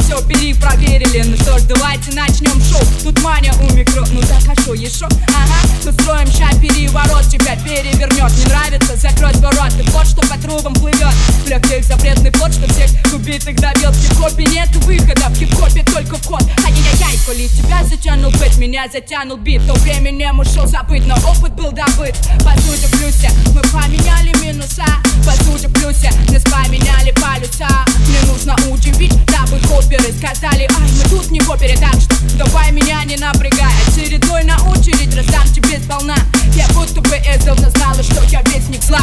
все перепроверили. Ну что ж, давайте начнем шоу. Тут Маня у микро, ну так а шо еще? Ага, устроим ща переворот, тебя перевернет. Не нравится, закрой свой рот. Ты плод, что по трубам плывет. В легких запретный плод, что всех убитых добьет. В хип-хопе нет выхода, в хип-хопе только вход. Ай-яй-яй, коли тебя затянул бит, меня затянул бит, то временем ушел забыть, но опыт был добыт. По сути в плюсе мы поменяли минуса, по сути в плюсе нас поменяли полюса. Мне нужно удивить, дабы хопперы сказали: ай, мы тут не в опере, так что давай меня не напрягай. Очередной на очередь раздам тебе сполна. Я будто бы издавна знала, что я вестник зла.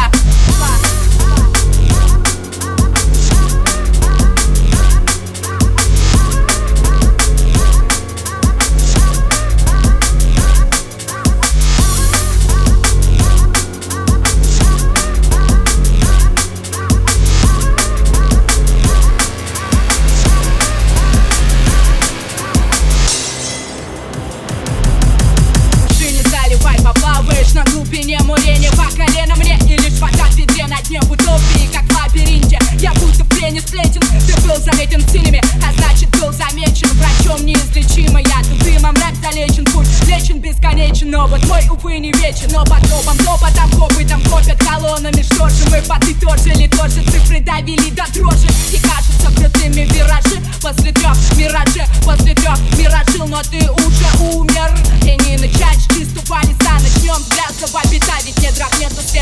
На глубине мурения по колено мне, и лишь вода в ведре на дне в утопии, как в лабиринте. Я будто в плене сплетен, ты был заметен в синеме, а значит был замечен врачом неизлечимо. Я тут дымом рэп залечен, путь лечен бесконечен, но вот мой, увы, не вечен. Но под топом топотом копытом копят колоннами. Что же мы подытожили, тоже цифры давили до дрожи. И кажутся крутыми виражи после трех миражей, после трех миражил, но ты уже умер. И не начать с чистого листа, начнем с грязного бита, ведь нет драк, нет